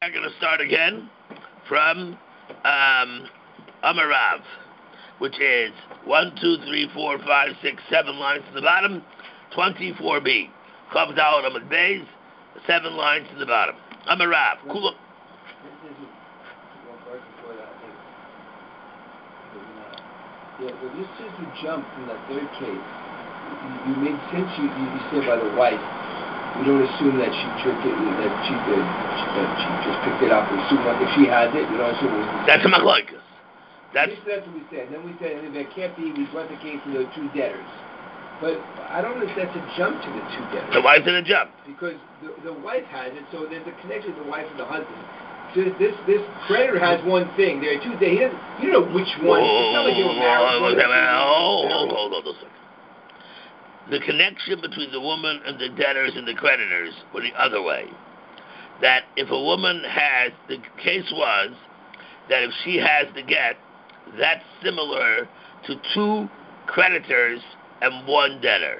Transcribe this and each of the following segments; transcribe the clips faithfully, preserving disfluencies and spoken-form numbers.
I'm going to start again from um, Amarav, which is one, two, three, four, five, six, seven lines to the bottom, twenty-four b. Chav Daled Amud Beis, seven lines to the bottom. Amarav. Kula. Yeah, well, this is a jump from the third case. You, you made sense. You, you, you said by the wife. We don't assume that she took it. That she did. That she just picked it up. We assume like if she has it, we don't assume it was. That's a machlokes. That's that's what we said. And then we said and there can't be. We brought the case to the two debtors. But I don't know if that's a jump to the two debtors. So why is it a jump? Because the, the wife has it, so there's a connection with the wife and the husband. So this this creditor has one thing. There are two. They you know which one. It's not like they were married. Hold, hold, hold, hold a second. The connection between the woman and the debtors and the creditors were the other way. That if a woman has, the case was that if she has the get, that's similar to two creditors and one debtor.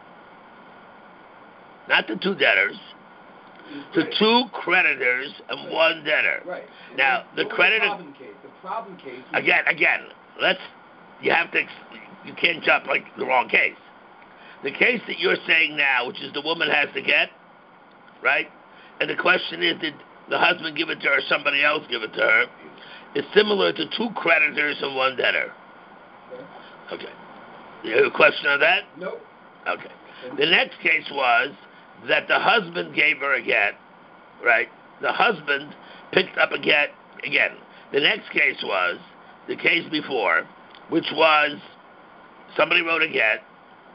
Not the two debtors, to two creditors and one debtor. Right. Now, the creditor... The problem case. The problem case... Again, again, let's... You have to... You can't jump like the wrong case. The case that you're saying now, which is the woman has to get, right? And the question is, did the husband give it to her or somebody else give it to her? Is similar to two creditors and one debtor. Okay. You have a question on that? Nope. Okay. The next case was that the husband gave her a get, right? The husband picked up a get again. The next case was the case before, which was somebody wrote a get.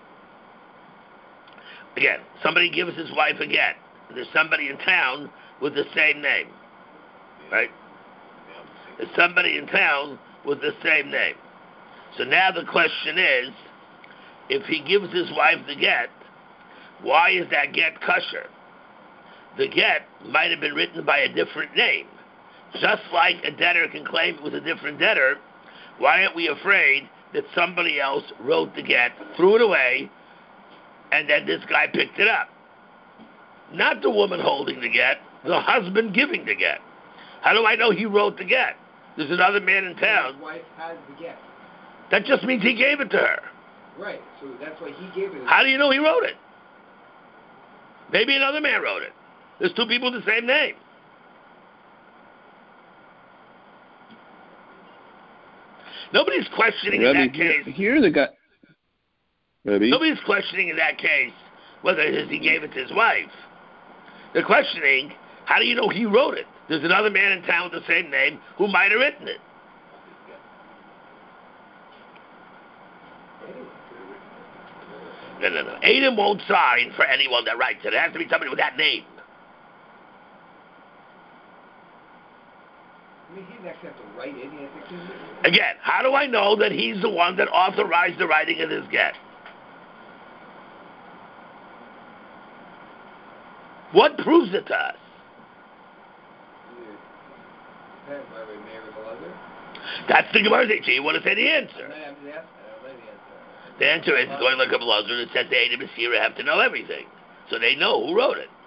Again, somebody gives his wife a get. There's somebody in town with the same name, right? There's somebody in town with the same name. So now the question is, if he gives his wife the get, why is that get kosher? The get might have been written by a different name. Just like a debtor can claim it was a different debtor, why aren't we afraid that somebody else wrote the get, threw it away, and then this guy picked it up? Not the woman holding the get, the husband giving the get. How do I know he wrote the get? There's another man in town. His wife has the get. That just means he gave it to her. Right, so that's why he gave it. How do you know he wrote it? Maybe another man wrote it. There's two people with the same name. Nobody's questioning Rebbe, in that case. Here, here the guy. Rebbe? Nobody's questioning in that case whether he gave it to his wife. They're questioning, how do you know he wrote it? There's another man in town with the same name who might have written it. No, no, no. Adam won't sign for anyone that writes it. It has to be somebody with that name. I mean, he doesn't actually have to write it. He has to... Again, how do I know that he's the one that authorized the writing of this get? What proves it to us? That's the Gemara's answer. You want to say the answer? The answer is going like a blazer that says the Adam and Sira have to know everything. So they know who wrote it.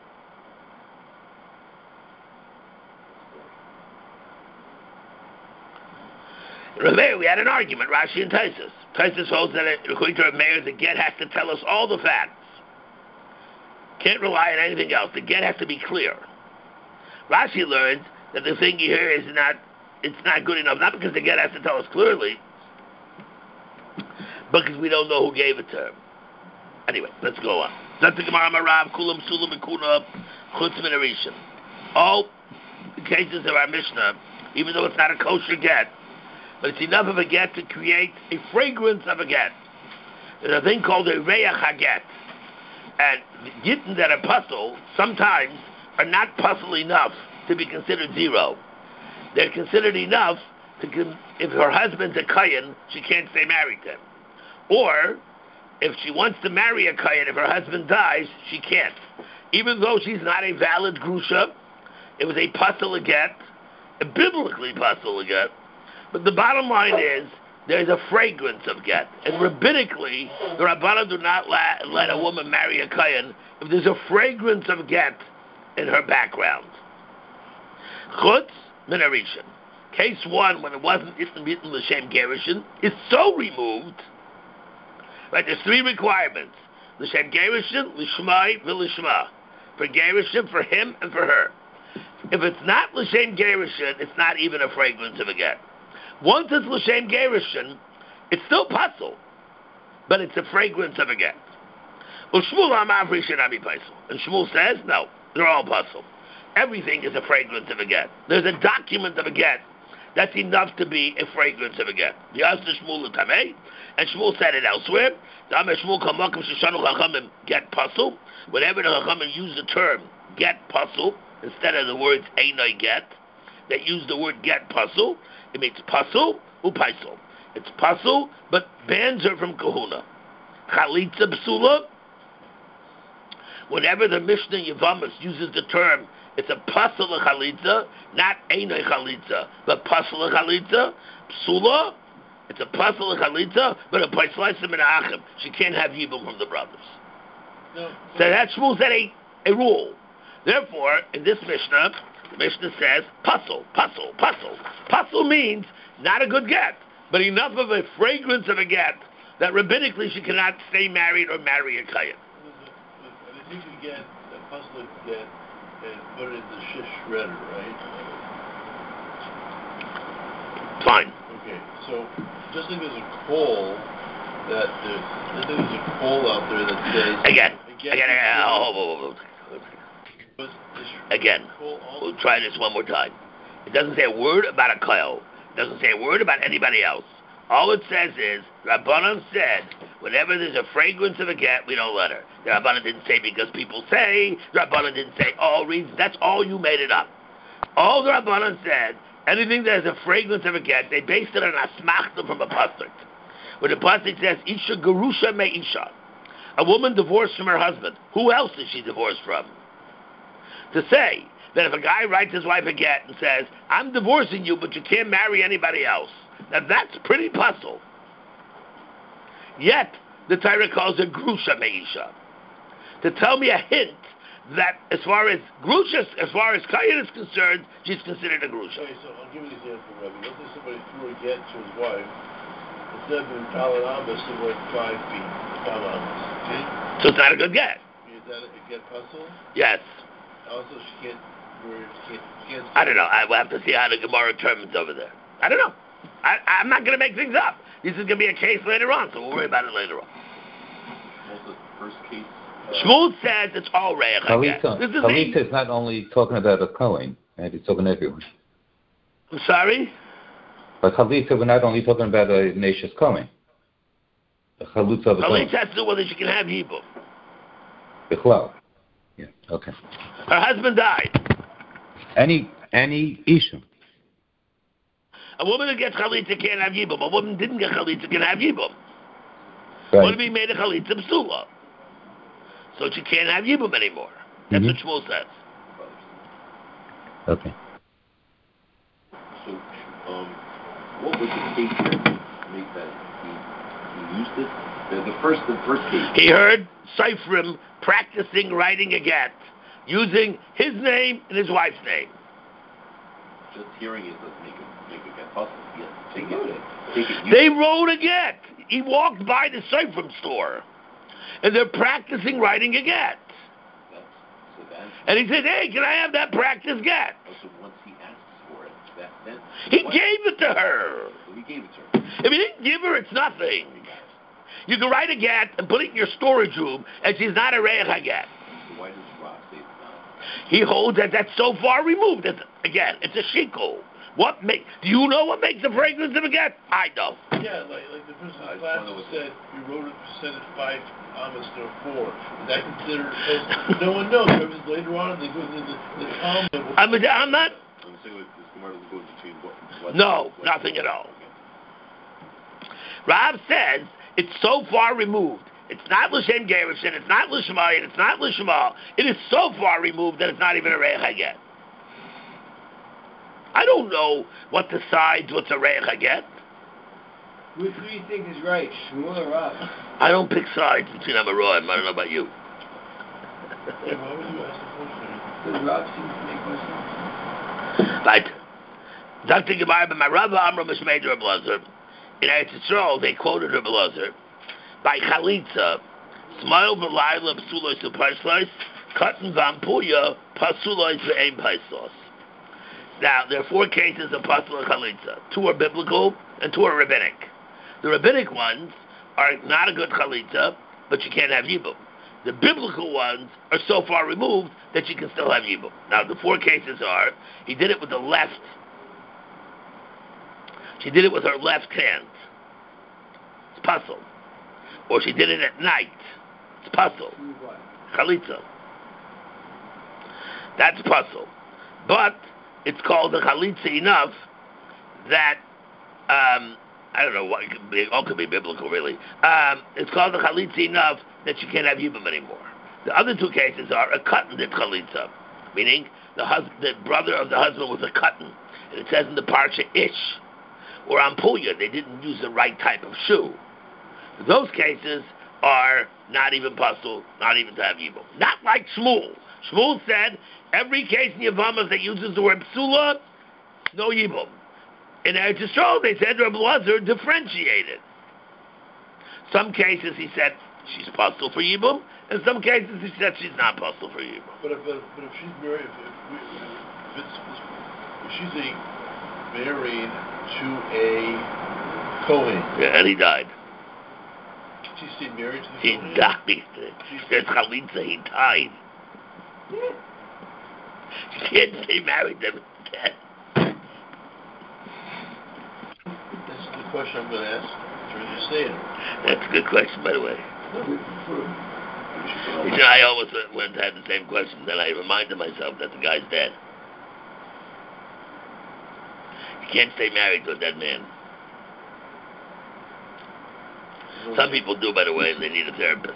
Remember, we had an argument, Rashi and Taisus. Taisus holds that according to Rameir, the get has to tell us all the facts. Can't rely on anything else. The get has to be clear. Rashi learns that the thing here is not, it's not good enough, not because the get has to tell us clearly, because we don't know who gave it to him. Anyway, let's go on. That's the Gemara Marav, Kulam, Sulam, and Kuna, Chutz Min Harishon. All the cases of our Mishnah, even though it's not a kosher get, but it's enough of a get to create a fragrance of a get. There's a thing called a Reach HaGet. And gittin that are puzzle sometimes are not puzzle enough to be considered zero. They're considered enough to, con- if her husband's a Kayan, she can't stay married to him. Or, if she wants to marry a Kayan, if her husband dies, she can't. Even though she's not a valid Grusha, it was a puzzle get, a biblically puzzle get. But the bottom line is, there's a fragrance of get. And rabbinically, the Rabbanan do not la- let a woman marry a Kayan if there's a fragrance of get in her background. Chutz min harishon. Case one, when it wasn't written l'shem gerushin, is so removed. Right, there's three requirements: l'shem gerushin, l'shmai, v'lishma. For gerushin, for him, and for her. If it's not l'shem gerushin, it's not even a fragrance of a get. Once it's l'shem gerushin, it's still puzzle, but it's a fragrance of a get. U'shmuel amavri shenami paisel. And Shmuel says, no, they're all puzzle. Everything is a fragrance of a get. There's a document of a get that's enough to be a fragrance of a get. The Yasta Shmuel Tamei, and Shmuel said it elsewhere. Get puzzle. Whenever the Chachamim use the term get puzzle instead of the words einoi get, they use the word get puzzle. It means puzzle upaisel. It's puzzle, but bans are from kahuna. Chalitza psula. Whenever the Mishnah Yevamos uses the term, it's a pasal chalitza, not einoi chalitza, but pasal chalitza, psula. It's a pasal chalitza, but a paislaisa min ha'achim. She can't have yibum from the brothers. No. So that Shmuel said a, a rule. Therefore, in this Mishnah, the Mishnah says pasal, pasal, pasal. Pasal means not a good get, but enough of a fragrance of a get that rabbinically she cannot stay married or marry a kayan. You could get a puzzle get and put it in the shish shredder, right? Fine. Okay, so just like there's a call that there's, just like there's a call out there that says again, again, again, again, oh, oh, oh, oh. again. We'll try this one more time. It doesn't say a word about a koil. It doesn't say a word about anybody else. All it says is, Rabbanan said, whenever there's a fragrance of a get, we don't let her. The Rabbanan didn't say because people say, the Rabbanan didn't say all reasons, that's all you made it up. All the Rabbanan said, anything that has a fragrance of a get, they based it on a smachta from a pasuk. When the pasuk says, Isha Gerusha me Isha, a woman divorced from her husband, who else is she divorced from? To say that if a guy writes his wife a get and says, I'm divorcing you, but you can't marry anybody else, now that's pretty puzzle. Yet, the Torah calls it Grusha Meisha. To tell me a hint that as far as Grusha, as far as Kayan is concerned, she's considered a Grusha. Okay, so I'll give you an example, Rabbi. Let's say somebody threw a get to his wife. Instead of doing Talad Abbas, it went five feet. Talad Abbas. Okay? So it's not a good get. Is that a get puzzle? Yes. Also, she can't, she can't, she can't I don't know. I will have to see how the Gemara determines over there. I don't know. I, I'm not going to make things up. This is going to be a case later on, so we'll worry about it later on. What's the first case? Uh, Shmuel says it's all reich. Chalitza, this is Chalitza is not only talking about a Kohen, right? It's talking to everyone. I'm sorry? But Chalitza, we're not only talking about a Nashas Kohen. The Chalitza of a Kohen. Chalitza has to do whether she can have Yibum. Bichlal. Yeah, okay. Her husband died. Any, any issue. A woman who gets chalitza can't have yibum. A woman didn't get chalitza can have yibum. Right. What if he made a chalitza psula? So she can't have yibum anymore. That's mm-hmm. what Shmuel says. Okay. So, um, what was the case here to make that he, he used it? The, the first, the first case. He heard Seifrim practicing writing a get, using his name and his wife's name. Just hearing it doesn't make it make it get possible. Yeah, take it. Take it. They wrote a get. He walked by the Seifrim store, and they're practicing writing a get. That's, so that's, and he said, "Hey, can I have that practice get?" Oh, so once he asks for it, that then he what? gave it to her. So he gave it to her. If he didn't give her, it's nothing. You can write a get and put it in your storage room, and she's not a reich get. So why does Rob say it's not? He holds that that's so far removed. It's, again, it's a shikul. What make? Do you know what makes the fragrance of a get? I don't. Yeah, like like the person in class said, you wrote it, said it five amas to four. Is that considered? No one knows. Because later on, they go to the the Talmud. I'm, I'm not. I'm saying like this Gemara goes between what? what no, what, nothing at all. Rav says it's so far removed. It's not l'shem gerushin. It's not l'shmayin. It's not l'shma. It is so far removed that it's not even a reich get. I don't know what decides what's a reich get. Which do you think is right, Shmuel or Rav? I don't pick sides between Amaroim. I don't know about you. Yeah, why would you ask the question? Because Rav seems to make more sense. Right. Doctor Gemara, but my Rabba Amram Mishmei Reb Elazar. In Eretz Yisrael, they quoted Reb Elazar by Chalitza, Smile V'Layla Psulois U'Parslois, Cotton Vampuya Pasulois V'Ein Paislos. Now, there are four cases of Pasul Chalitza. Two are biblical and two are rabbinic. The rabbinic ones are not a good Chalitza, but you can't have Yibum. The biblical ones are so far removed that you can still have Yibum. Now, the four cases are, he did it with the left. She did it with her left hand. It's Pasul. Or she did it at night. It's Pasul. Chalitza. That's Pasul. But it's called a Chalitza enough that, um, I don't know, what it could be, all could be biblical, really. Um, it's called a Chalitza enough that you can't have Yibum anymore. The other two cases are a Katan did Chalitza, meaning the, hus- the brother of the husband was a Katan. And it says in the Parsha Ish, or Ampuya, they didn't use the right type of shoe. Those cases are not even Pasul, not even to have Yibum. Not like Shmuel. Shmuel said, every case in Yavamas that uses the word Psula, no Yibum. In Eretz Yisrael, they said Reb Elazar differentiated. Some cases he said she's Pasul for Yibum, and some cases he said she's not Pasul for Yibum. But if, but if, but if she's married, if, if, we, if, it's, if she's a married to a Kohen. Yeah, and he died. She's still married to the he Kohen? He died. There's Chalitza, he died. You can't stay married to him dead. This is the question I'm going to ask during the Seder. That's a good question, by the way. You know, I always went to have the same question, then I reminded myself that the guy's dead. You can't stay married to a dead man. Some people do, by the way, and they need a therapist.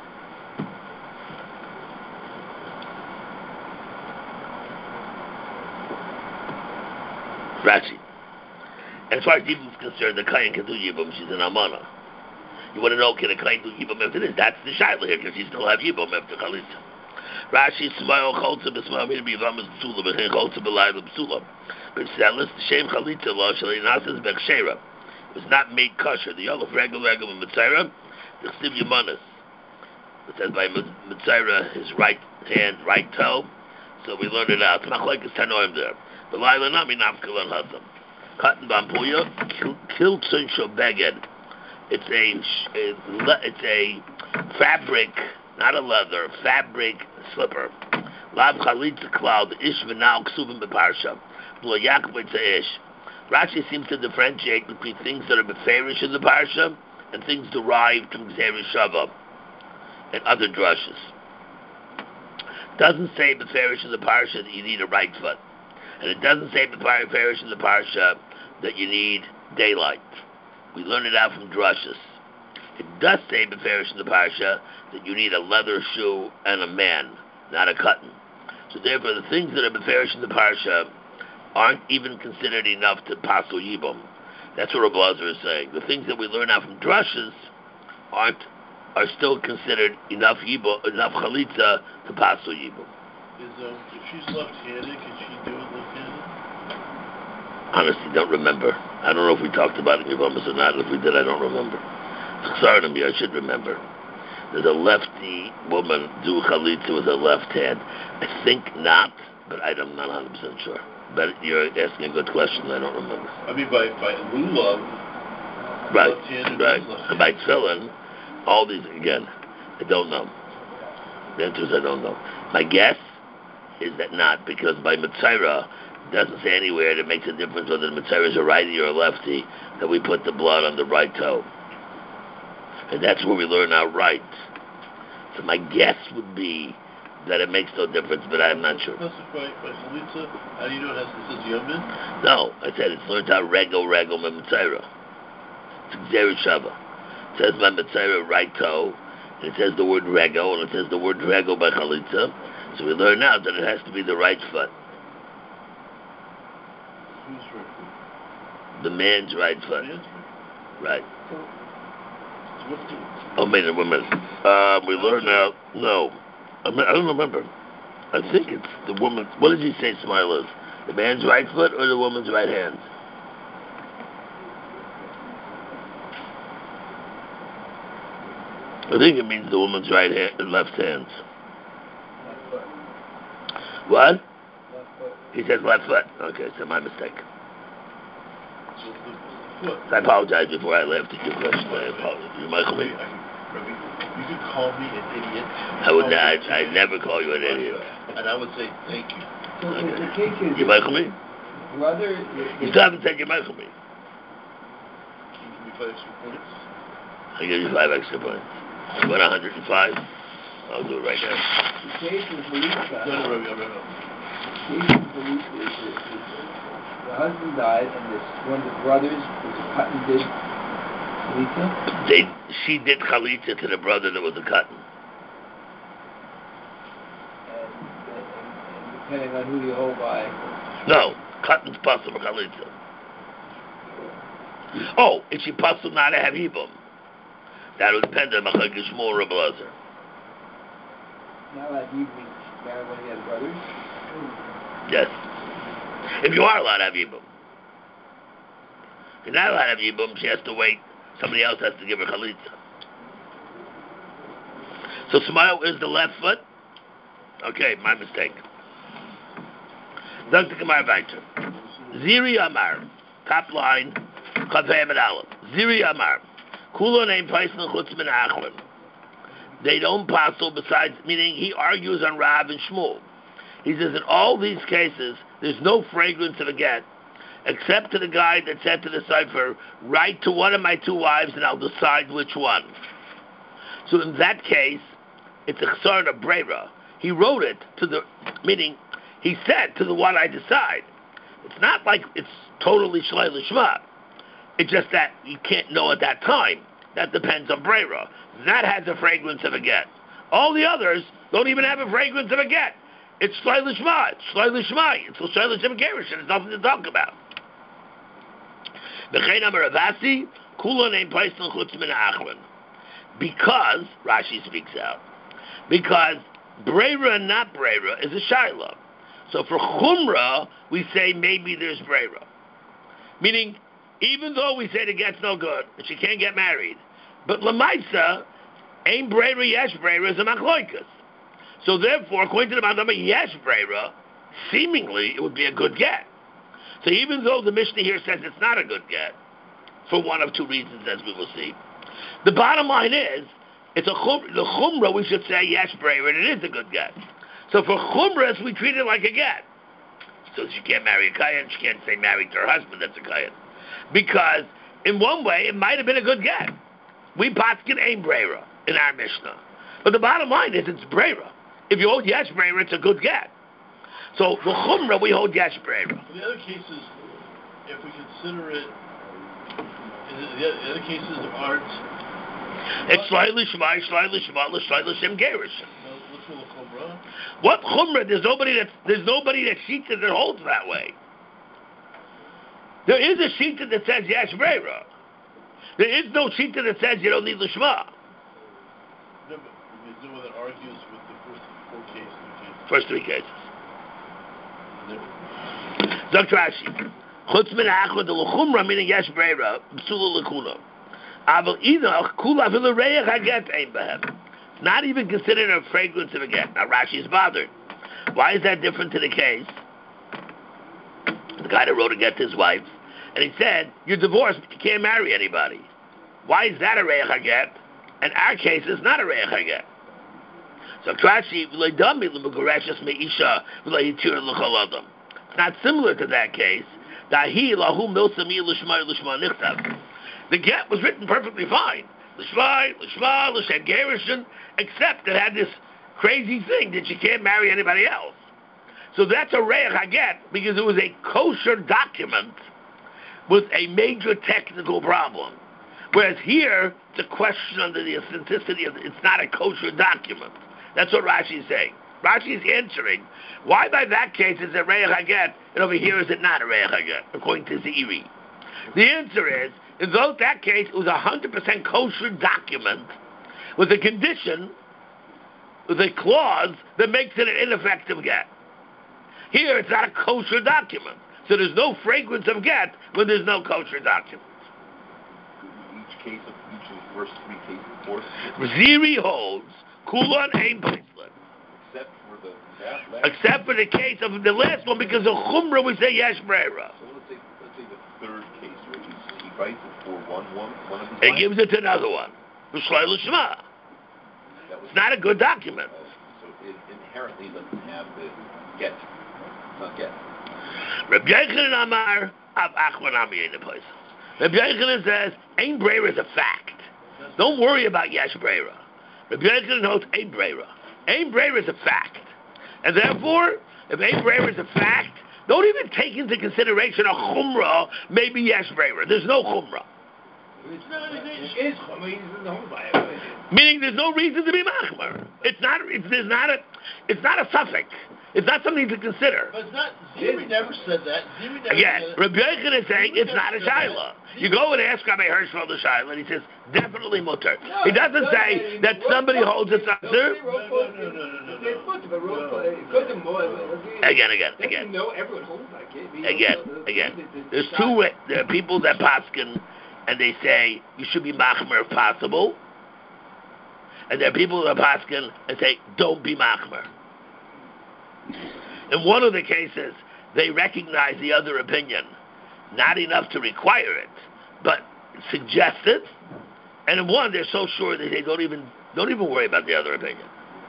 Rashi. And as far as Yibum is concerned, the Kayan can do Yibum. She's an Amana. You want to know, can a Kayan do Yibum after this? That's the Shaila here, because she still have Yibum after Chalitza. Rashi, Smail, Cholza, B'Smail, Mina, B'Yivamas, B'Sula, B'Chin, Cholza, B'Layla, B'Sula. B'Selis, Shem Chalitza, Lo, Shalinasas, B'Chshera. It was not made kosher. The Yolov, Regel, Regel, and Mitzayra, the Chsiv Yamanis. It says by Mitzayra, his right hand, right toe. So we learned it out. It's not like it's Tanoim there. B'Layla, Nami, Nafkal, and Hazam. Cotton Bampuya, Kiltsun Shobeged. It's a, it's a fabric, not a leather, fabric slipper. Lav Chalitza Cloud, Ish V'nau Ksuvim B'Parsha. B'lo Yaakov Ish. Rashi seems to differentiate between things that are beferish in the Parsha and things derived from Gzeri Shava and other drushes. Doesn't say beferish in the Parsha that you need a right foot. And it doesn't say beferish in the Parsha that you need daylight. We learn it out from drushes. It does say beferish in the Parsha that you need a leather shoe and a man, not a cotton. So therefore the things that are beferish in the Parsha aren't even considered enough to Pasul Yibum. That's what Reb Elazar is saying. The things that we learn out from drushes aren't are still considered enough Yibum, enough Chalitza to Pasul Yibum. Is, um, if she's left-handed, can she do it left-handed? Honestly, don't remember. I don't know if we talked about it in Yavamas or not. If we did, I don't remember. Sorry to me, I should remember. Does a lefty woman do Chalitza with her left hand? I think not, but I'm not one hundred percent sure. But you're asking a good question. I don't remember. I mean, by by lulav, right, left-handed, right, left-handed. and by tefillin, all these again. I don't know. The answer is I don't know. My guess is that not, because by Mitzayra, it doesn't say anywhere that it makes a difference whether the Mitzayra is a righty or a lefty, that we put the blood on the right toe. And that's where we learn our right. So my guess would be that it makes no difference, but I'm not sure. By, by Chalitza, how do you know it, has, it says Yomin? No, I said it's learned out Rego, Rego, Mitzayra. It's Gzeri Shava. It says by Mitzayra, right toe, and it says the word Rego, and it says the word Rego by Chalitza. So we learn now that it has to be the right foot. Who's right foot? The man's right foot. Man's right. Right. So, so what's the... Oh, wait a minute. Uh, we learn now. No. I, mean, I don't remember. I think it's the woman. What did he say smile is? The man's right foot or the woman's right hand? I think it means the woman's right hand and left hand. What? Left foot. He says left foot. Okay, so my mistake. So the foot. I apologize before I laughed at your question. I apologize. You might call me. Rabbi, you could call me an idiot. I would not. I never call you an idiot. And I would say thank you. So Okay. the, the case is You might call me. brother. You still haven't said you might call me. Can you give me five extra points? I'll give you five extra points. You want one hundred five? I'll do it right now. The case is Melissa. No, no, Rabbi, no, no. The case is Melissa is, is, is the husband died, and this one of the brothers was a cut and did Melissa. They, she did chalitza to the brother that was a cotton. And, and, and depending on who you hold by. No, cotton's possible chalitza. Oh, is she possible not to have ibum? That would depend on Machlokes Shmuel or Rebbe Elazar. Not like you mean marry one of the other brothers. Yes. If you are allowed to have ibum. If you're not allowed to have ibum, she has to wait. Somebody else has to give her chalitza. So Smail is the left foot? Okay, my mistake. Doctor Gemara Weiter. Ziri Amar. Top line. Chavei Amid Aleph. Ziri Amar. Kulo name Paisel Chutz Min Achron. They don't passel besides, meaning he argues on Rav and Shmuel. He says in all these cases, there's no fragrance of a get, except to the guy that said to the cipher, write to one of my two wives and I'll decide which one. So in that case, it's a chsar of Breira. He wrote it to the, meaning he said to the one I decide. It's not like it's totally shlei l'shma. It's just that you can't know at that time. That depends on Breira. That has a fragrance of a get. All the others don't even have a fragrance of a get. It's shlei l'shma. It's shlei l'shma. It's shlei l'shem gerushin. There's nothing to talk about. B'chein amar Ravasi, kula name paisel chutz min achron. Because, Rashi speaks out, because Breira and not Breira is a Shaila. So for Chumrah, we say maybe there's Breira. Meaning, even though we say the get's no good, and she can't get married, but Lamaitza, ain't Breira, yesh Breira is a Machloikas. So therefore, according to the Mandama, yesh Breira, seemingly it would be a good get. So even though the Mishnah here says it's not a good get, for one of two reasons, as we will see, the bottom line is, it's a chum, the chumrah, we should say, yes, Breira, and it is a good get. So for chumras, we treat it like a get. So she can't marry a kayan, she can't say married to her husband, that's a kayan. Because, in one way, it might have been a good get. We paskin ain't Breira in our Mishnah. But the bottom line is, it's Breira. If you hold yes, Breira, it's a good get. So the chumrah, we hold yes, Breira. In the other cases, if we consider it, in the other cases aren't. It's slightly shema, slightly shema, slightly shem gerish. What's the chumrah? What chumrah? There's nobody that there's nobody that shita that holds that way. There is a shita that says yes breira. There is no shita that says you don't need lishma. No, but there's no one that argues with the first four cases. cases. First three cases. Doctor Rashi, chutz min ha'achron de l'chumrah meaning yes breira, b'sula l'kuna. Aval either kula v'le reich haget ein behem. Not even considered a fragrance of a get. Now Rashi is bothered. Why is that different to the case? The guy that wrote a get to his wife, and he said, you're divorced, but you can't marry anybody. Why is that a reich haget? And our case is not a reich haget. So Rashi, v'le dami l'megoreshes me'isha v'le yitir l'chol adam. It's not similar to that case. Dahi lahu milsa mi l'shma l'shma nichtav. The get was written perfectly fine. L'shma, l'shma, l'shem gerushin, except it had this crazy thing that you can't marry anybody else. So that's a reich haget because it was a kosher document with a major technical problem. Whereas here, it's a question under the authenticity of it's not a kosher document. That's what Rashi is saying. Rashi is answering, why by that case is it reich haget, and over here is it not a reich haget, according to Zeiri? The answer is, in those, that case, it was a one hundred percent kosher document with a condition, with a clause that makes it an ineffective get. Here, it's not a kosher document. So there's no fragrance of get when there's no kosher document. Each case of each of the first three cases, fourth. Ziri holds kulon ein paislan. Except for the that last. Except for the case of the last one, because of chumrah we say yesh breira. So let's say let's say the third case, which is he writes it for one one one of his. He gives it to another one. B'shloi l'shma. It's not a good document. So it inherently doesn't have the get. It's not get. Rabbi Yochanan Amar av Achman Ami in the place. Rabbi Yochanan says ein breira is a fact. Don't worry about yesh breira. Rabbi Yochanan holds ein breira. Ein breira is a fact, and therefore, if ein breira is a fact, don't even take into consideration a chumrah. Maybe yesh breira. There's no chumrah. Meaning, there's no reason to be machmer. It's not. It's there's not a. It's not a suffix. It's not something to consider. But it's not. Ziri never said that. Ziri never Again, said Rabbi Yochanan is saying Ziri it's not a never said shaila. that. You go and ask Rabbi Hirschfeld the shaila, and he says definitely mutter. No, He doesn't no, say no, that no, somebody no, holds it no, under. no, no, no, no, no, no. Again, again, again. No, everyone holds like it. Again, again. There's two ways. There are people that paskin, and they say you should be machmer if possible. And there are people that paskin and say don't be machmer. In one of the cases, they recognize the other opinion, not enough to require it, but suggest it. And in one, they're so sure that they don't even don't even worry about the other opinion.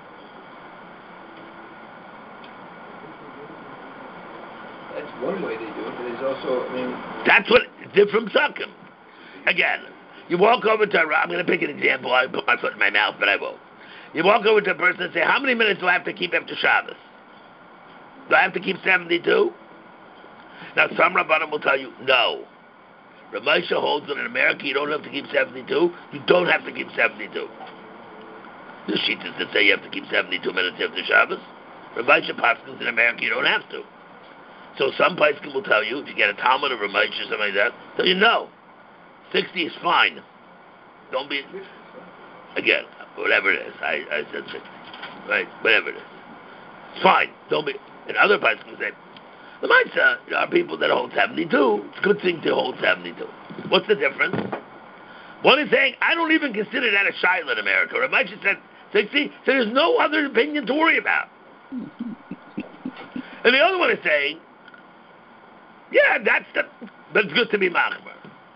That's one way they do it, but there's also, I mean... That's what, different psukim. Again, you walk over to, I'm going to pick an example, I put my foot in my mouth, but I won't. You walk over to a person and say, how many minutes do I have to keep after Shabbos? Do I have to keep seventy-two? Now, some Rabbanim will tell you, no. Rav Moshe holds that in America you don't have to keep seventy-two. You don't have to keep seventy-two. The Shitas that say you have to keep seventy-two minutes after Shabbos. Rav Moshe paskins in America you don't have to. So some poskim will tell you, if you get a Talmud of Rav Moshe or something like that, tell you no. sixty is fine. Don't be... Again, whatever it is. I, I said sixty. Right? Whatever it is. It's fine. Don't be... And other poskim say, the Maisa, there are people that hold seventy-two. It's a good thing to hold seventy-two. What's the difference? One is saying, I don't even consider that a shaila in America. Rav Moshe said sixty, so there's no other opinion to worry about. And the other one is saying, yeah, that's the, but it's good to be machmer.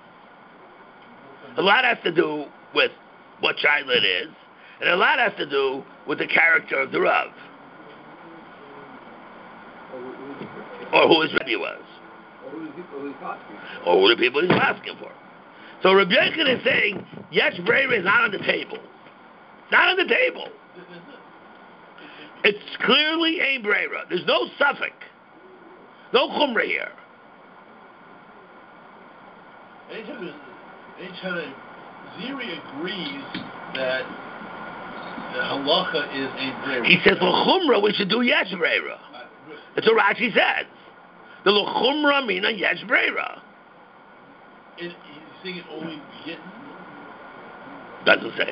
A lot has to do with what shaila it is, and a lot has to do with the character of the Rav. Or who his Rebbe was. Or who the people he's asking for. So Rabbi Yochanan is saying, yes, breira is not on the table. It's not on the table. It's clearly a breira. There's no suffix. No chumrah here. Anytime, anytime Ziri agrees that the halacha is a breira. He says, for chumrah, we should do yes breira. That's what Rashi says. The l'chumra mina yesh breira. He's saying it only get. Doesn't say.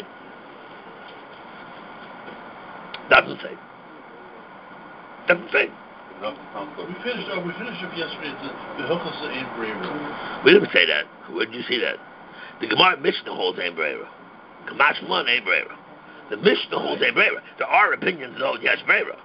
Doesn't say. Doesn't say. We finished. Oh, we finished up yesterday. The hilchos ain't breira. We didn't say that. Where did you see that? The Gemara Mishnah holds ain't breira. Kamash one ain't breira. The Mishnah holds ain't breira. There are opinions that hold yesh breira.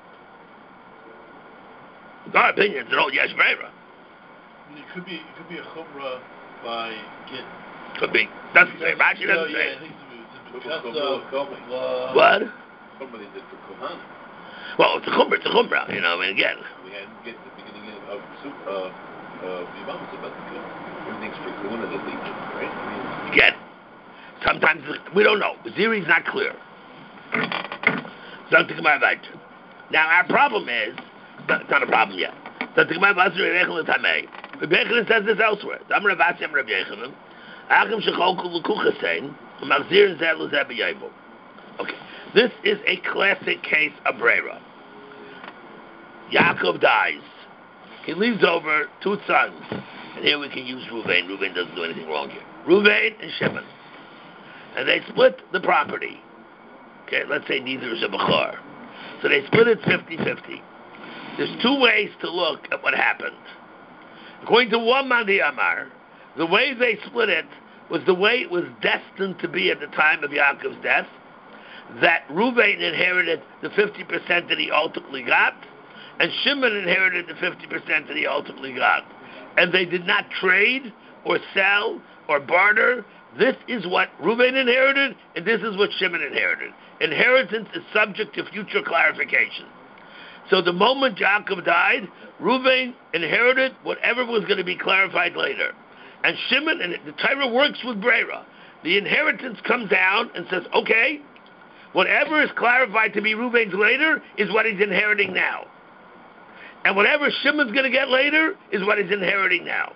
There are opinions that hold yesh breira. It could be. It could be a chumrah by get. Could be. Doesn't say. Rashi doesn't yeah, say. I think it's uh, what? Somebody did for Kohanim. Well, it's a chumrah. It's a chumrah. You know. I mean, again. We had to get the beginning of uh, uh, Yibam about the everything's for Kohana that they did, right? I mean, Again. Sometimes we don't know. Ziri's not clear. Something about that. Now our problem is. It's not a problem yet. So the Gemara Basri Rebbe Yochanan Tamei. Rebbe Yochanan says this elsewhere. Amar Rav Asi Amar Rebbe Yochanan. Achim shecholku l'kuchasein u'machzir zeh l'zeh b'yayvum. Okay. This is a classic case of breira. Yaakov dies. He leaves over two sons. And here we can use Ruvain. Ruvain doesn't do anything wrong here. Ruvain and Shimon. And they split the property. Okay, let's say neither is a bachar. So they split it fifty-fifty. There's two ways to look at what happened. According to one Mandi Amar, the way they split it was the way it was destined to be at the time of Yaakov's death, that Reuven inherited the fifty percent that he ultimately got, and Shimon inherited the fifty percent that he ultimately got. And they did not trade or sell or barter. This is what Reuven inherited, and this is what Shimon inherited. Inheritance is subject to future clarification. So the moment Yaakov died, Reuven inherited whatever was going to be clarified later. And Shimon, and the Torah works with Brera. The inheritance comes down and says, okay, whatever is clarified to be Reuven's later is what he's inheriting now. And whatever Shimon's going to get later is what he's inheriting now.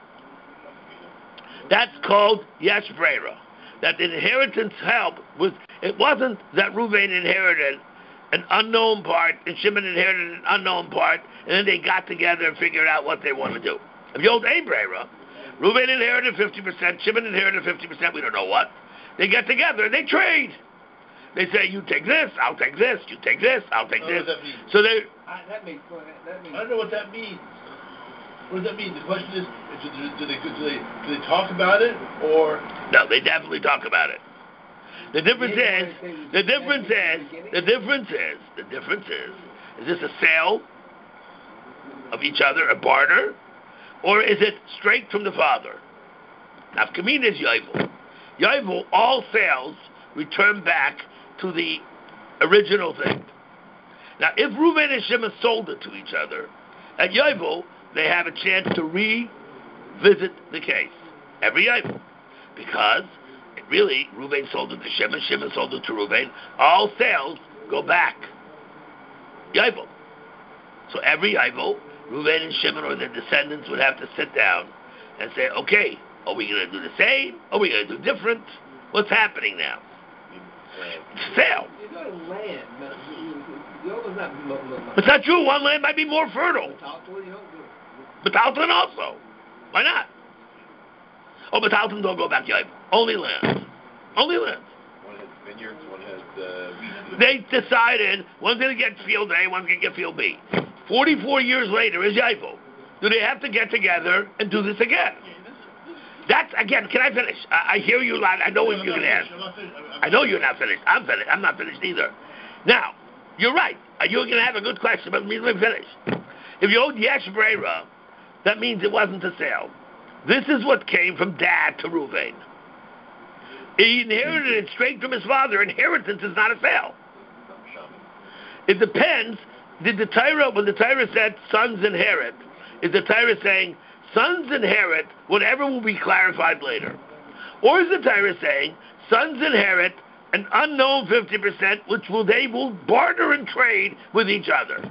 That's called Yesh Brera. That the inheritance help was, it wasn't that Reuven inherited an unknown part and Shimon inherited an unknown part, and then they got together and figured out what they want to do. If you hold a Brera, Reuven inherited fifty percent, Shimon inherited fifty percent, we don't know what. They get together and they trade. They say, you take this, I'll take this, you take this, I'll take this. So they... I, that makes, that makes... I don't know what that means. What does that mean? The question is, do, do, they, do, they, do they talk about it, or... No, they definitely talk about it. The difference is, the difference is, the difference is, the difference is, is this a sale of each other, a barter, or is it straight from the father? Now, if Kamin is Yovel, Yovel, all sales return back to the original thing. Now, if Reuven and Shimon sold it to each other, at Yovel, they have a chance to revisit the case every Yovel, because it really, Reuven sold it to Shimon, Shimon sold it to Reuven. All sales go back Yovel. So every Yovel, Reuven and Shimon or their descendants would have to sit down and say, okay, are we going to do the same? Are we going to do different? What's happening now? It's sale. You go to land, Yovel's not... It's not true. One land might be more fertile. But Talton also. Why not? Oh, but Talton don't go back Yovel. Only land. Only land. One has vineyards, one has uh, wheat. They decided one's going to get field A, one's going to get field B. Forty-four years later is Yovel. Do they have to get together and do this again? That's, again, can I finish? I, I hear you loud. I know what you're going to ask. I know you're not finished. I'm finished. I'm not finished either. Now, you're right. You're going to have a good question, but let me finish. If you owed Yesh Brera, that means it wasn't a sale. This is what came from dad to Reuven. He inherited it straight from his father. Inheritance is not a sale. It depends. Did the Torah, when the Torah said sons inherit, is the Torah saying sons inherit whatever will be clarified later? Or is the Torah saying sons inherit an unknown fifty percent, which will they will barter and trade with each other?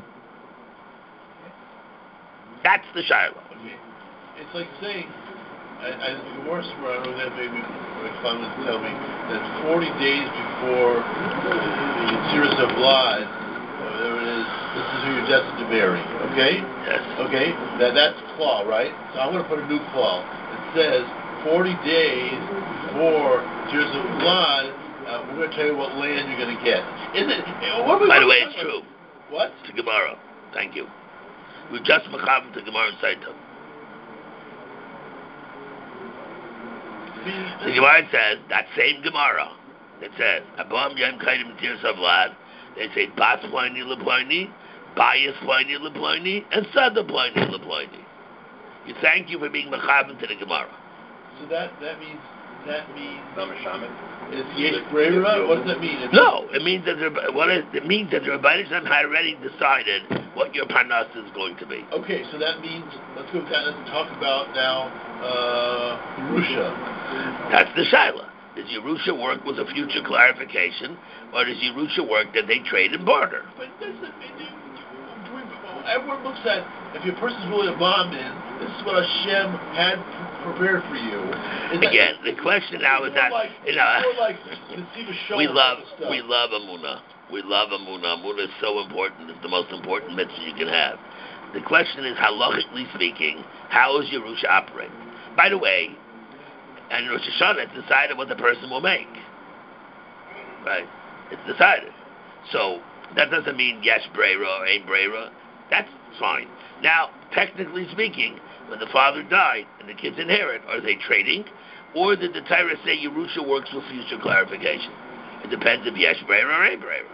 That's the Shiloh. Okay. It's like saying, I, I, the worst where I know that maybe my son would tell me that forty days before the series of blood, whatever it is, this is who you're destined to marry. Okay? Yes. Okay? That that's claw, right? So I'm going to put a new claw. It says forty days before series of blood, uh, we're going to tell you what land you're going to get. Isn't it? What we, By the way, it's true. What? To Gemara. Thank you. We just mechavim to Gemara and Saita. The Gemara says, that same Gemara, it says, Abam Yom Kaidim Tir Savlad, they say, Bas Pliny Lepliny, Bias Pliny Lepliny, and Sada Pliny Lepliny. You thank you for being mechavim to the Gemara. So that, that means, that means... Shaman. Is Yesh Brera? What does that mean? It's No, it means that the, what is, it means that the Rebbeinu Shem had already decided what your parnas is going to be. Okay, so that means, let's go down and talk about now uh, Yerusha. That's the Shaila. Does Yerusha work with a future clarification, or does Yerusha work that they trade and barter? But this is, everyone looks at, if your person's really a Brahmin, this is what Hashem had prepared for you. Is Again, that, the question now is that, like, you know, like we love, we love Amunah. We love Amunah. Amunah is so important. It's the most important mitzvah you can have. The question is, halachically speaking, how is Yerusha operate? By the way, and Rosh Hashanah, it's decided what the person will make. Right? It's decided. So, that doesn't mean yes, Brera or ain't Brera. That's It's fine. Now, technically speaking, when the father died and the kids inherit, are they trading? Or did the Torah say Yerusha works for future clarification? It depends if Yesh Breira or Ein Breira.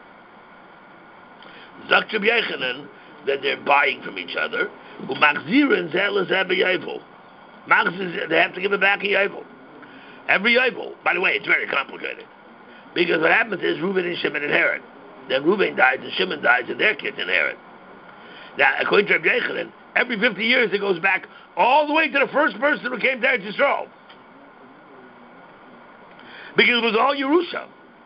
Zakh Reb Yochanan, that they're buying from each other. Umachzirin zeh lezeh b'yovel. They have to give it back in yovel. Every yovel. By the way, it's very complicated. Because what happens is Reuben and Shimon inherit. Then Reuben dies and Shimon dies and their kids inherit. Now, according to Reb Yochanan, every fifty years it goes back all the way to the first person who came to Eretz Yisrael. Because it was all Yerusha.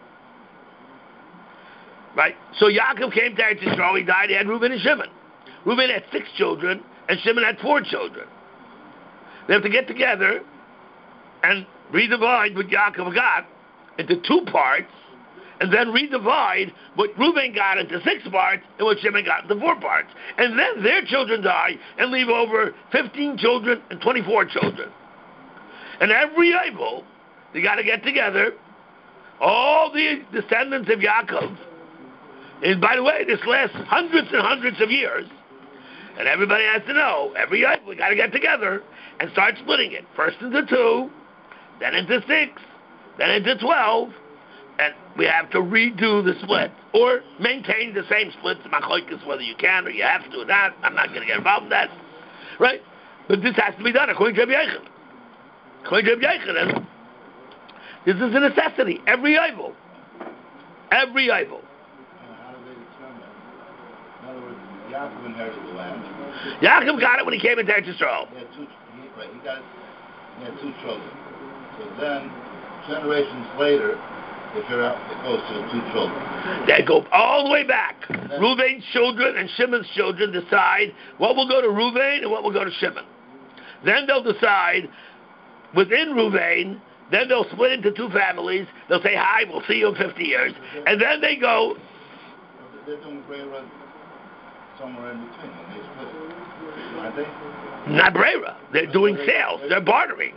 Right? So Yaakov came to Eretz Yisrael, he died, he had Reuben and Shimon. Reuben had six children, and Shimon had four children. They have to get together and redivide what Yaakov got into two parts, and then redivide what Reuben got into six parts and what Shimon got into four parts. And then their children die and leave over fifteen children and twenty-four children. And every Yovel, they got to get together, all the descendants of Yaakov. And by the way, this lasts hundreds and hundreds of years. And everybody has to know, every year we got to get together and start splitting it. First into two, then into six, then into twelve, and we have to redo the split. Or maintain the same splits, machlokes, whether you can or you have to or not. I'm not going to get involved in that. Right? But this has to be done according to Reb Yochanan. According to Reb Yochanan, this is a necessity. Every Yovel. Every Yovel. Yaakov inherited the land. Yaakov got it when he came into Eretz Yisrael. He had two, he, right, he got it, he had two children. So then, generations later, if you're out, it goes to the two children. They go all the way back. Reuben's children and Shimon's children decide what will go to Reuben and what will go to Shimon. Then they'll decide, within Reuben, then they'll split into two families. They'll say, hi, we'll see you in fifty years. And then they go... They're doing Breira somewhere in between when they split it, aren't they? Not Breira. They're doing sales. They're bartering.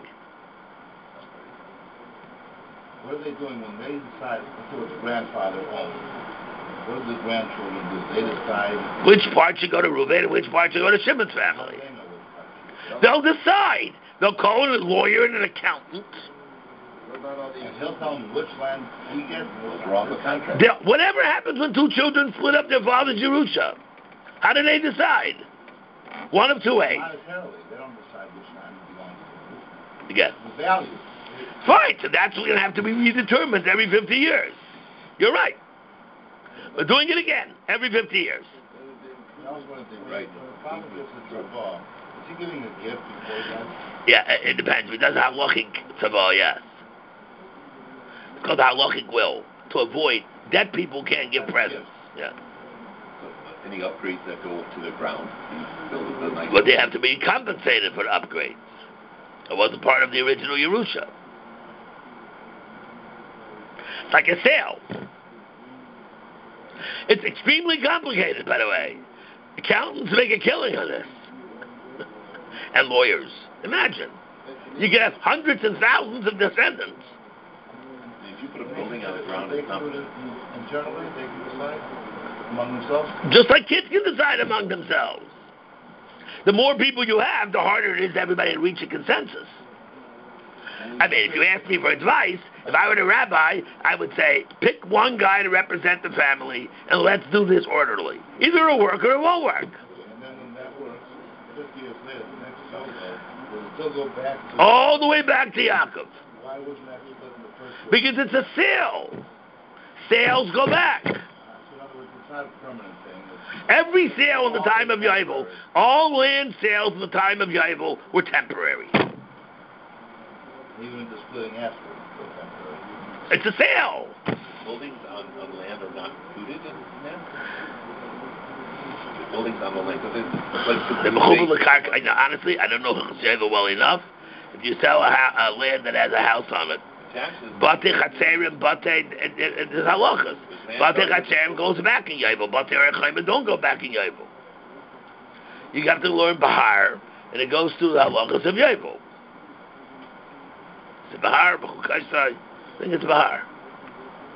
What are they doing when they decide to its grandfather owned? What do the grandchildren do? They decide... Which part should go to Reuben and which part should go to Shimon's family. They'll decide. They'll call in a lawyer and an accountant. And he'll tell them which land he gets. What's wrong with the contract? They'll, whatever happens when two children split up their father's Yerusha, how do they decide? One of two ways. Monetarily, they don't decide which land belongs to who. Again. The value. Fine, so that's going to have to be redetermined every fifty years. You're right. We're doing it again every fifty years. That was one of the things. Right. When the father gives a tzavah, is he giving a gift before he dies? Yeah, it, it depends. He does halachic tzavah, yes. It's called halachic will, to avoid dead people can't give presents. Yeah. So, any upgrades that go to the ground, you build a nice. But they have to be compensated for the upgrades. It wasn't part of the original Yerusha. It's like a sale. It's extremely complicated, by the way. Accountants make a killing on this. And lawyers. Imagine. You can have hundreds and thousands of descendants. If you put a building on the ground, They it's can not. do it internally, they can decide among themselves. Just like kids can decide among themselves. The more people you have, the harder it is for everybody to reach a consensus. I mean, if you ask me for advice, if I were a rabbi, I would say, pick one guy to represent the family, and let's do this orderly. Either it'll work or it won't work. And then when that works, fifty years later, the next cycle, will it still go back to... All the way back to Yaakov. Why wasn't that split in the first place? Because it's a sale. Sales go back. Uh, so in other words, it's not a permanent thing. It's Every sale in the time of Yovel, all land sales in the time of Yovel were temporary. even the splitting after. it's still temporary. It's a sale. Buildings on, on land are not included in that? The buildings on the land, because it's like... The Mechubal L'Karka, I know, honestly, I don't know Yovel well enough. If you sell a, ha- a land that has a house on it, Taxes... Bate Chatzerim, Bate, there's halachas. Bate Chatzerim goes back in Yovel. Bate Rechaim don't go back in Yovel. You have to learn Bahar, and it goes through the halachas of Yovel. It's Bahar, I think it's Bahar.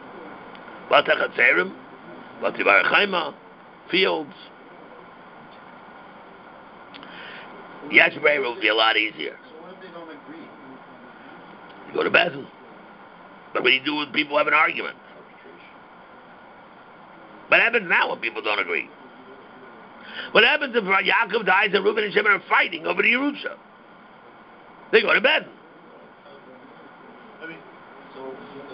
Bate Chatzerim, Bate Rechaim, fields. Yesh Brera would be a lot easier. So what if they don't agree? You go to Bezin. But what do you do when people have an argument? Arbitration. What happens now when people don't agree? What happens if Yaakov dies and Reuben and Shimon are fighting over the Yerusha? They go to Bezin. I mean, so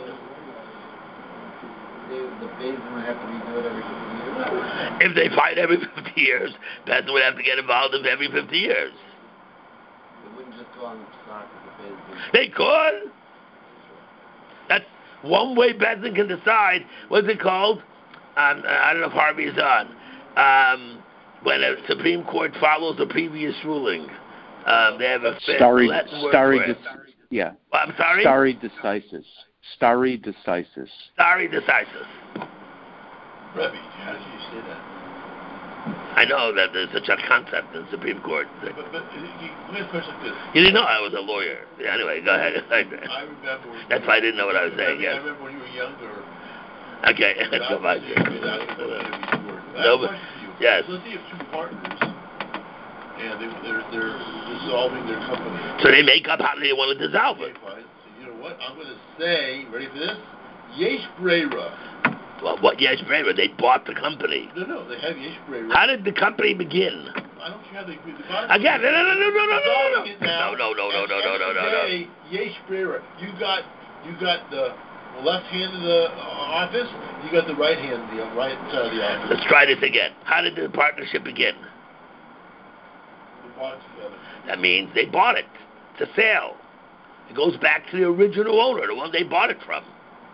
the, the, the Bezin would have to redo it every fifty years? If they fight every fifty years, Bezin would have to get involved in every fifty years. They wouldn't just go on the stock of the Bezin. They could. That's one way Bezin can decide. What's it called? Um, I don't know if Harvey's on. Um, when a Supreme Court follows a previous ruling, um, they have a Stare, Latin word stare, for it. dec- yeah. Well, I'm sorry? Stare decisis. Stare decisis. Stare decisis. Rebbe, how did you say that? I know that there's such a concept in the Supreme Court. But, but, but you, let me question like this. You didn't know I was a lawyer. Yeah, anyway, go ahead. I remember when That's why I didn't know what I was saying, I, yes. I remember when you were younger. Okay, let's go back. No, but, yes. Let's say you have two partners, and they, they're, they're dissolving their company. So they make up how they want to dissolve Okay, it. fine. So you know what? I'm going to say, ready for this? Yesh Brera. Well, what Yesh Brera? They bought the company. No, no, they have Yesh Brera. How did the company begin? I don't care how they do the Again, no, no, no, no, no, no, no, no, no, no, no, no, no, no, no, no, no. Yesh Brera. You got, you got the left hand of the uh, office. You got the right hand, the uh, right side of the office. Let's try this again. How did the partnership begin? They bought it together. That means they bought it. It's a sale. It goes back to the original owner, the one they bought it from.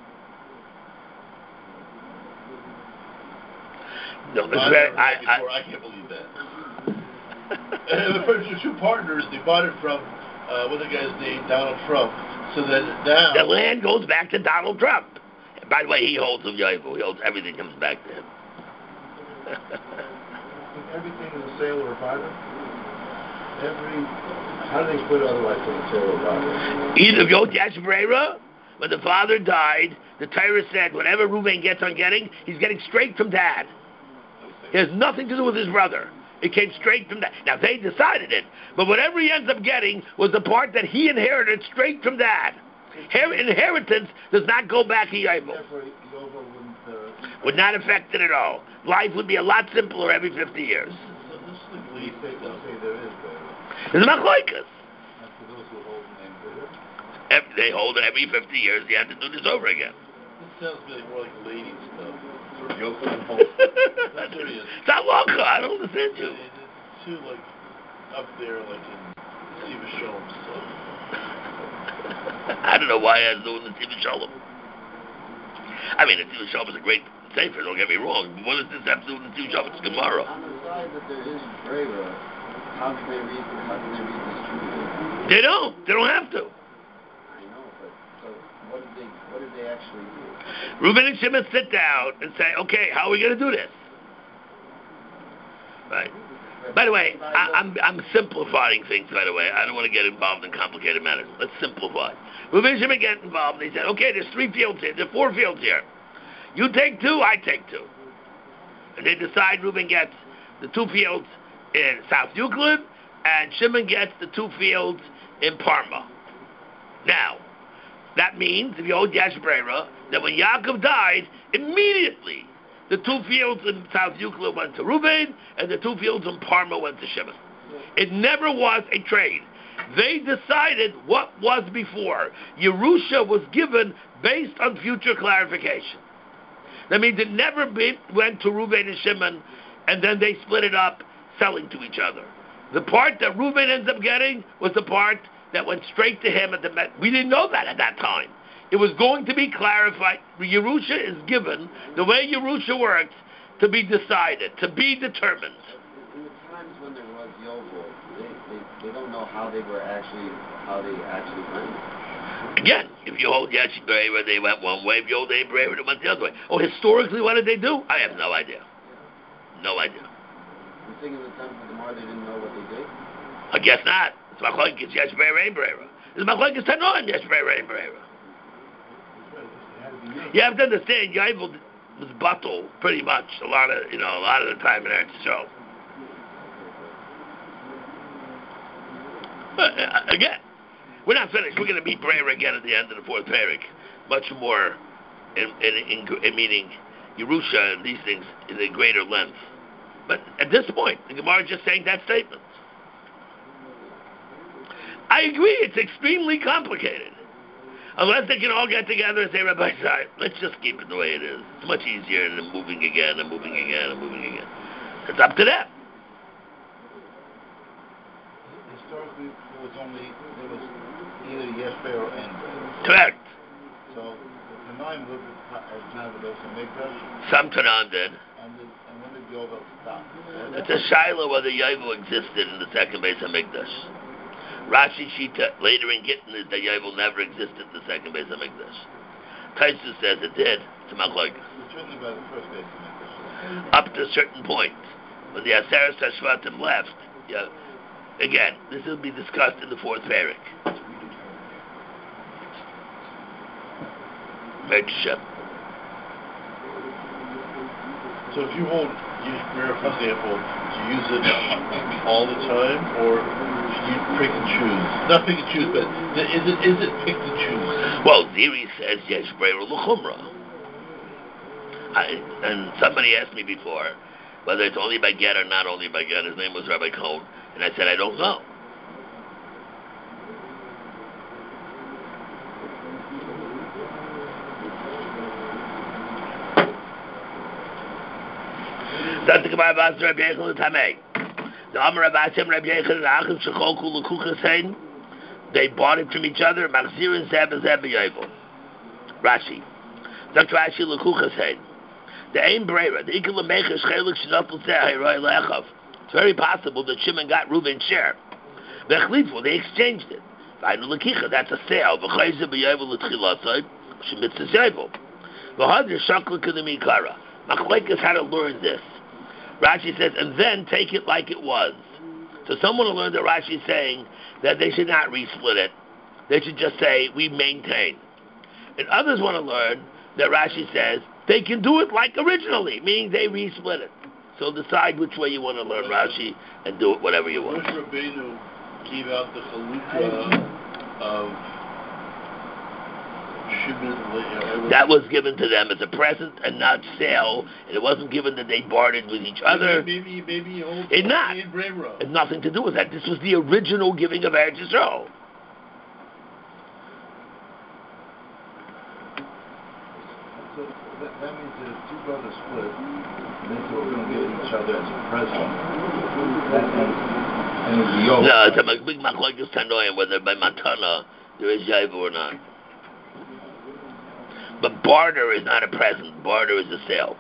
No, it's I've very, never I, heard that before. I, I can't believe that. And the first two partners, they bought it from, uh, what's the guy's name? Donald Trump. So that now... The land goes back to Donald Trump. And by the way, he holds of Yovel. He holds everything comes back to him. Everything is a sale or a barter? Every... How do they split otherwise than a sale or a barter? Either go Yesh Brera, when the father died, the Torah said whatever Reuven gets on getting, he's getting straight from dad. It has nothing to do with his brother. It came straight from that. Now, they decided it, but whatever he ends up getting was the part that he inherited straight from dad. Her- inheritance does not go back to Yovel. Therefore, Yovel wouldn't... Uh, Would not affect it at all. Life would be a lot simpler every fifty years. So this is the we lead say, stuff. we say there is barter. It's machlokes. And for those who hold the name barter, Every- They hold it every fifty years. You have to do this over again. This sounds really more like lady stuff. Sort of yoke and hold. That's what it is. It's not local. I don't understand you. It- It's too, like, up there, like in Siva Shalom stuff. I don't know why I was doing the Tiva Shalom. I mean, the Tiva Shalom is a great sefer, don't get me wrong, but what does this have to do with the Tiva Shalom? It's Gemara. On the side that there is Brera, how do they read, how do they read this truth? They don't. They don't have to. I know, but so what did they, what did they actually do? Reuben and Shimon sit down and say, okay, how are we going to do this? Right. By the way, I, I'm I'm simplifying things, by the way. I don't want to get involved in complicated matters. Let's simplify. Reuben and Shimon get involved. They said, okay, there's three fields here. There's four fields here. You take two, I take two. And they decide Reuben gets the two fields in South Euclid, and Shimon gets the two fields in Parma. Now, that means, if you hold Yesh Brera, that when Yaakov died, immediately the two fields in South Euclid went to Reuben, and the two fields in Parma went to Shimon. It never was a trade. They decided what was before. Yerusha was given based on future clarification. That means it never be, went to Reuben and Shimon, and then they split it up, selling to each other. The part that Reuben ends up getting was the part that went straight to him at the Met. We didn't know that at that time. It was going to be clarified. Yerusha is given, the way Yerusha works, to be decided, to be determined. In the times when there was Yovel, they, they, they don't know how they were actually, how they actually went. Again, if you hold Yesh Brera, they went one way. If you hold Yesh Brera, they went the other way. Oh, historically, what did they do? I have no idea. No idea. You think in the times of the Mar, they didn't know what they did? I guess not. It's machlokes Yesh Brera and Brera. It's machlokes Tanoim Yesh Brera and Brera. You have to understand, Yovel was battle pretty much a lot of, you know, a lot of the time in Eretz Yisrael. uh, again, we're not finished. We're going to meet Breira again at the end of the fourth parak. Much more, in, in, in, in meaning Yerusha and these things in a greater length. But at this point, the Gemara is just saying that statement. I agree, it's extremely complicated. Unless they can all get together and say, Rabbi Zai, let's just keep it the way it is. It's much easier than moving again and moving again and moving again. It's up to them. Historically, there was only, there was either Yeshbe or Enbe. Correct. So, the Tanaim lived as kind of a Beis HaMikdash. Some Tanam did. And, the, and when did Yovel stop? It's a Shiloh whether Yovel existed in the second Beis HaMikdash. Rashi Shita later in Gittin is that Yovel never existed in the second Beis HaMikdash. Taisus says it did. It's a machlokes. Certainly by the first Beis HaMikdash. Up to a certain point. When the Aseret HaShvatim left, yeah, again, this will be discussed in the fourth parak. Shem. So if you hold Yishmer, for example, do you use it all the time, or do you pick and choose? Not pick and choose, but is it is it pick and choose? Well, Ziri says Yishmer l'chumra. And somebody asked me before whether it's only by get or not only by get. His name was Rabbi Cohn, and I said I don't know. That's the Gemara Bas Rabbi Yechon Tamei. The Amar Abasim Rabbi Yechon and Achim Shechoku Lekuchas Hein. They bought it from each other. Machzir and Zeb and Zeb Yovel. Rashi. Doctor Rashi Lekuchas Hein. The Ein Breira. The Ikul Mecher Shechelik Shnafel Zeh Roy Lechav. It's very possible that Shimon got Reuven's share. Vechlitvu. They exchanged it. Vainu Lekicha. That's a sale. V'chayze B'Yovel L'Tchilasai. Shemitzah Yovel. V'hadir Shakla Kedemikara. Machlekes had to learn this. Rashi says, and then take it like it was. So someone will learn that Rashi is saying that they should not resplit it. They should just say, we maintain. And others want to learn that Rashi says, they can do it like originally, meaning they resplit it. So decide which way you want to learn Rashi and do it whatever you want. Moshe Rabbeinu gave out the chalukah of Shimon. That was given to them as a present and not sale, and it wasn't given that they bartered with each other. Maybe, maybe maybe it not. It had nothing to do with that. This was the original giving of Eretz Yisrael. So that, that means that if two brothers split, they said we're going to give each other as a present. That, and, and it would be over. No, it's a big machlokes tanoim whether by matana there is yaiva or not. But barter is not a present. Barter is a sale.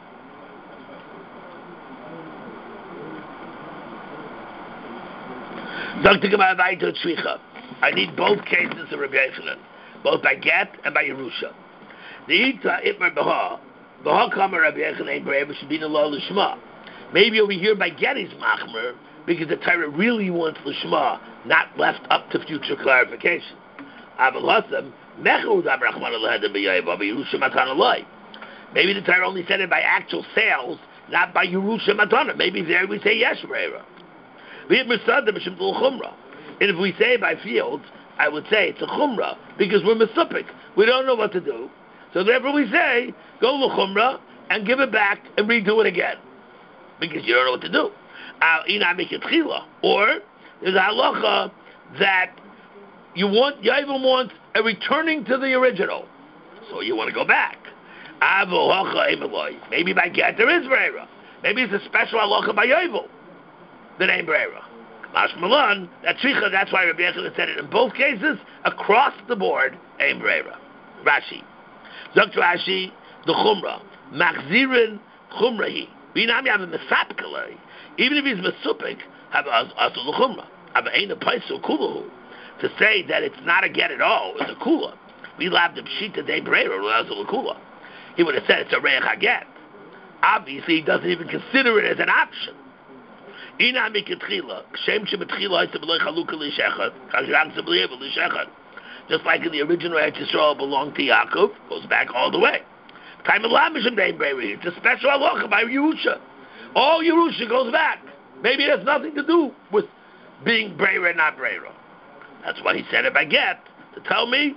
I need both cases of Rabbi Yochanan, both by get and by Yerusha. The Ita Itmar Baha, Baha Kama Rabbi Yochanan Breva should be the law Lishma. Maybe over here by get is Machmer, because the Torah really wants Lishma, not left up to future clarification. Aval Hasam. Maybe the Torah only said it by actual sales, not by Yerusha Matana. Maybe there we say Yesh Breira. And if we say by fields, I would say it's a Chumrah, because we're Mesupik. We don't know what to do. So therefore we say, go to Chumrah and give it back and redo it again. Because you don't know what to do. Or there's a halacha that you want, Yovel wants a returning to the original. So you want to go back. Maybe by get there is Breira. Maybe it's a special halacha by Yovel that ain't Breira. Kamash Malan, that Tricha, that's why Rabbi Yochanan said it in both cases, across the board, ain't Breira. Rashi. Zok Rashi, the Chumrah. Machzirin Chumrahi. Binami have a Mesapkalei. Even if he's Mesupik, have also the Chumrah. Have ain't a Paisu Kuluhu. To say that it's not a get at all is a kula. We labbed him shita de breira as a kula. He would have said it's a reich haget. Obviously, he doesn't even consider it as an option. Just like in the original Eretz Yisrael belonged to Yaakov, goes back all the way. It's a special halacha by Yerusha. All Yerusha goes back. Maybe it has nothing to do with being breira, not breira. That's why he said it by get, to tell me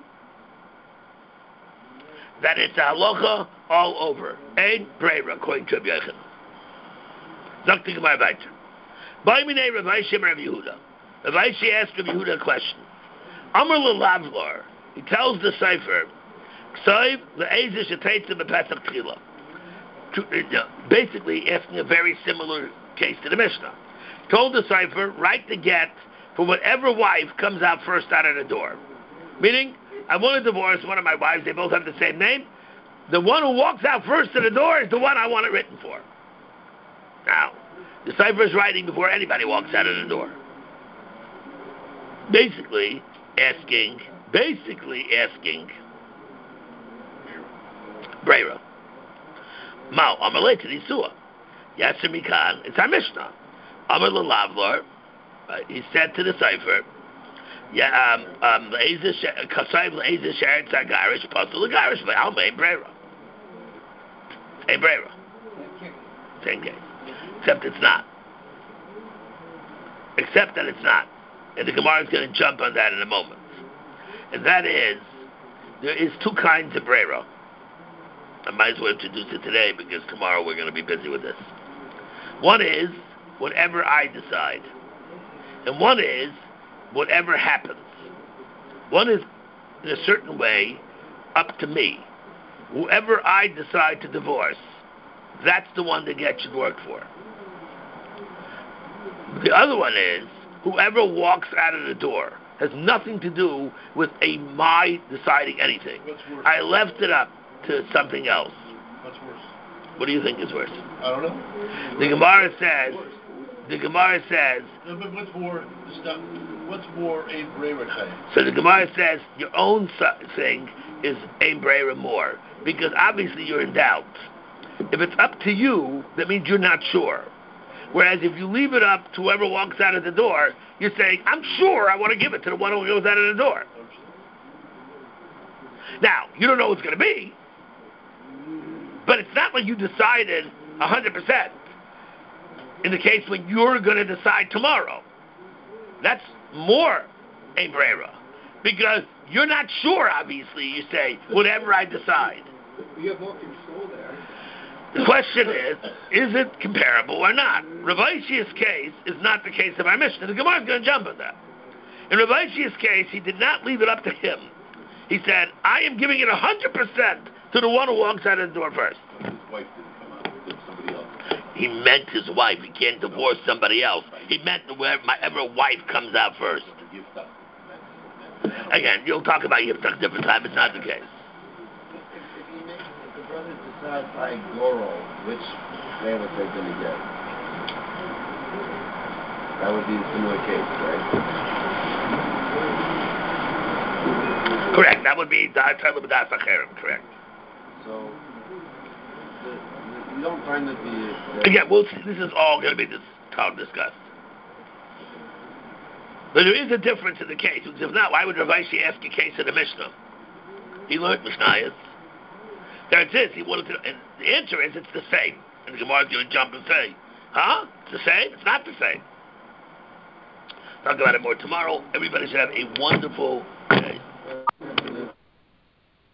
that it's a halacha all over. Ein breira, according to Rabbi Yochanan. Zakti Gemara weiter. By minei Rav Ashi Rav Yehuda. Rav Ashi asked Rav Yehuda a question. Amar lelavlar, he tells the cipher, Ksayv le'ezeh shetetzim b'pesach tchila. Basically asking a very similar case to the Mishnah. Told the cipher, write the get for whatever wife comes out first out of the door. Meaning, I want to divorce one of my wives, they both have the same name. The one who walks out first to the door is the one I want it written for. Now, the cipher is writing before anybody walks out of the door. Basically asking, basically asking, Breira. Mao, Amalei to Nisua. Yasser Mikan, it's our Mishnah. Amar Lavlar, he said to the cipher, yeah, um, um, Kasayim Le'ezeh Sheretz HaGarish, Pasul HaGarish, but I'll make Breira. Hey, Breira. Same case. Except it's not. Except that it's not. And the Gemara is going to jump on that in a moment. And that is, there is two kinds of Breira. I might as well introduce it today because tomorrow we're going to be busy with this. One is whatever I decide. And one is whatever happens. One is, in a certain way, up to me. Whoever I decide to divorce, that's the one the get should work for. The other one is, whoever walks out of the door has nothing to do with a my deciding anything. I left it up to something else. What's worse? What do you think is worse? I don't know. The Gemara says, the Gemara says, no, but what's more, stuff, what's more a Breira time? So the Gemara says your own thing is Ein Breira more, because obviously you're in doubt. If it's up to you, that means you're not sure. Whereas if you leave it up to whoever walks out of the door, you're saying, I'm sure I want to give it to the one who goes out of the door. Now, you don't know what it's going to be, but it's not like you decided one hundred percent. In the case when you're going to decide tomorrow. That's more Ein Breira. Because you're not sure, obviously, you say, whatever I decide. You have more control there. The question is, is it comparable or not? Rav Aishi's case is not the case of our Mishnah. The Gemara is going to jump on that. In Rav Aishi's case, he did not leave it up to him. He said, I am giving it one hundred percent to the one who walks out of the door first. His wife didn't come out, it was somebody else. He meant his wife. He can't divorce somebody else. He meant whoever wife comes out first. Again, you'll talk about Yiftach different time. It's not the case. The brothers decide by Goro which family they're going to get. That would be a similar case, right? Correct. That would be Da'at B'Da'at Acherim. Correct. So, the, the, you don't find that the... the Again, we'll see. This is all going to be this, discussed. But there is a difference in the case. Because if not, why would Rav Ashi ask a case in the Mishnah? He learned Mishnayos. There it is. He wanted to, and the answer is it's the same. And the Gemara is going to jump and say, huh? It's the same? It's not the same. Talk about it more tomorrow. Everybody should have a wonderful